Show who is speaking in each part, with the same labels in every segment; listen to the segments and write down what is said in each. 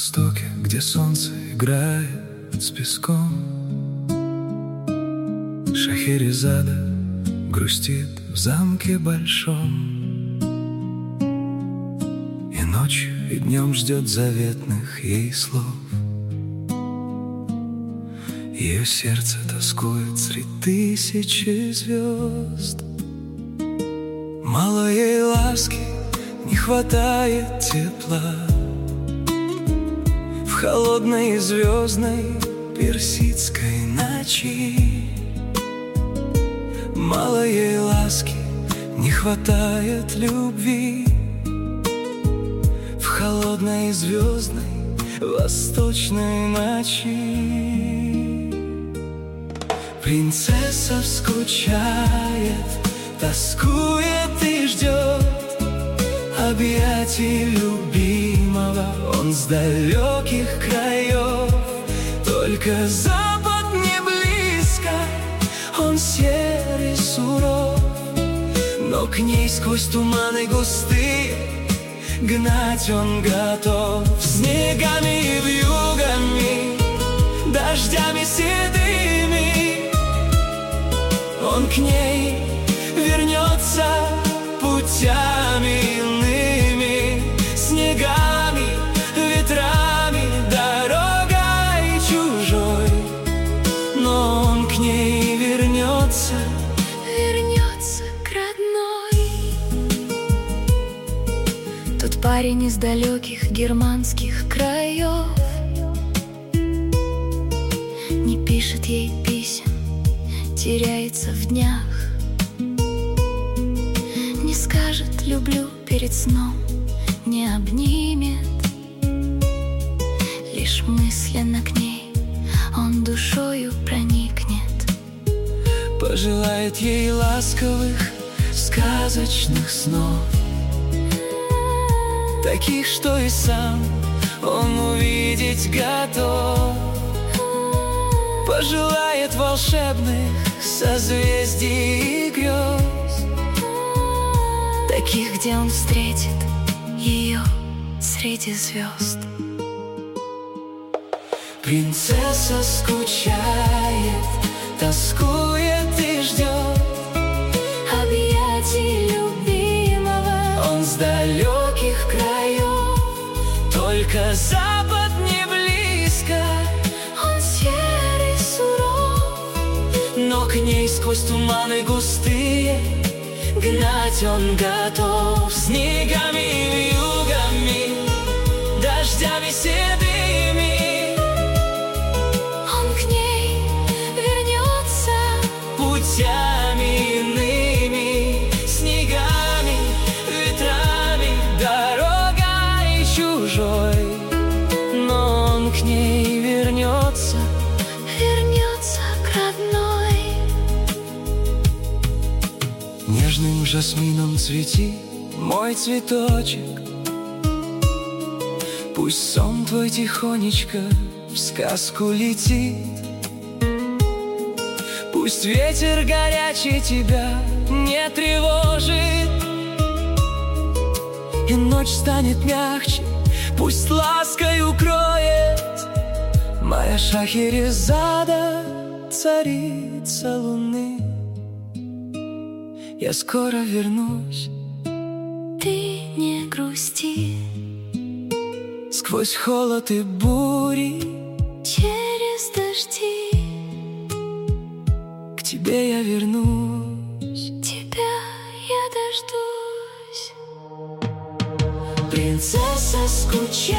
Speaker 1: востоке, где солнце играет с песком, Шахерезада грустит в замке большом, и ночью, и днем ждет заветных ей слов. Ее сердце тоскует среди тысячи звезд. Мало ей ласки, не хватает тепла в холодной и звездной персидской ночи. Мало ей ласки, не хватает любви в холодной и звездной восточной ночи. Принцесса скучает, тоскует и ждет объятий любимого. Он с далеких краев, только запад не близко. Он серый, суров, но к ней сквозь туманы густые гнать он готов. Снегами и вьюгами, дождями седыми он к ней вернется путями иными, снегами, ветрами, дорогой чужой. Но он к ней вернется,
Speaker 2: вернется к родной. Тот парень из далеких германских краев не пишет ей писем, теряется в днях, не скажет «люблю» перед сном, не обнимет. Лишь мысленно к ней он душою проникнет,
Speaker 1: пожелает ей ласковых сказочных снов, таких, что и сам он увидеть готов. Пожелает волшебных созвездий и грез,
Speaker 2: таких, где он встретит ее среди звезд.
Speaker 1: Принцесса скучает, тоскует и ждет
Speaker 2: объятий любимого.
Speaker 1: Он с далеких краев, только запад не близко.
Speaker 2: Он серый, суров,
Speaker 1: но к ней сквозь туманы густые гнать он готов. Снегами и вьюгами, дождями седыми
Speaker 2: он к ней вернется
Speaker 1: путями иными, снегами, ветрами, дорогой чужой. Но он к ней вернется,
Speaker 2: вернется к родной.
Speaker 1: нежным жасмином цвети, мой цветочек. Пусть сон твой тихонечко в сказку летит, пусть ветер горячий тебя не тревожит, и ночь станет мягче, пусть лаской укроет моя Шахерезада, царица луны. Я скоро вернусь,
Speaker 2: Ты не грусти,
Speaker 1: сквозь холод и бури
Speaker 2: через дожди
Speaker 1: к тебе я вернусь.
Speaker 2: тебя я дождусь.
Speaker 1: Принцесса скучает,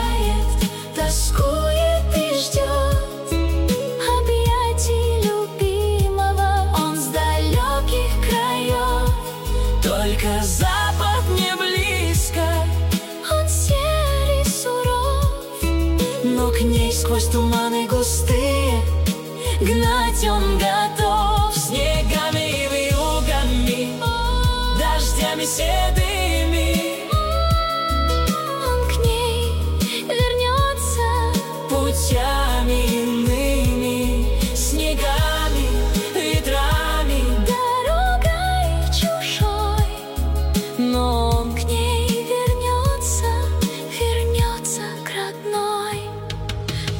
Speaker 2: Тоскует и ждет объятий любимого. Он с далеких краев,
Speaker 1: только запад не близко.
Speaker 2: он серый, суров,
Speaker 1: Но к ней сквозь туманы густые гнать он готов. Снегами и вьюгами, дождями седыми
Speaker 2: он к ней вернется
Speaker 1: путями иными, снегами, ветрами,
Speaker 2: дорогой чужой.
Speaker 1: но он
Speaker 2: К ней вернется, вернется к родной.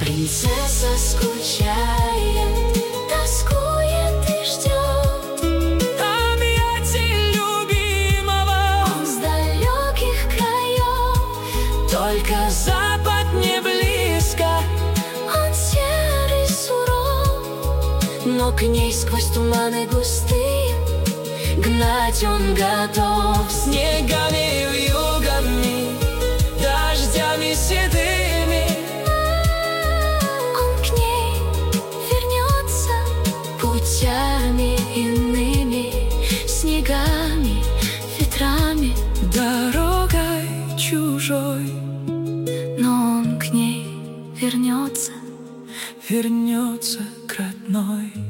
Speaker 2: Принцесса скучает, тоскует и ждет
Speaker 1: объятий любимого.
Speaker 2: он с далеких краев.
Speaker 1: Только запад не близко,
Speaker 2: Он серый, суров, но к ней сквозь туманы густые гнать он готов.
Speaker 1: снегами, вьюгами, дождями седыми.
Speaker 2: Он к ней вернется путями иными, снегами, ветрами,
Speaker 1: Дорогой чужой
Speaker 2: но он к ней вернется.
Speaker 1: вернется к родной.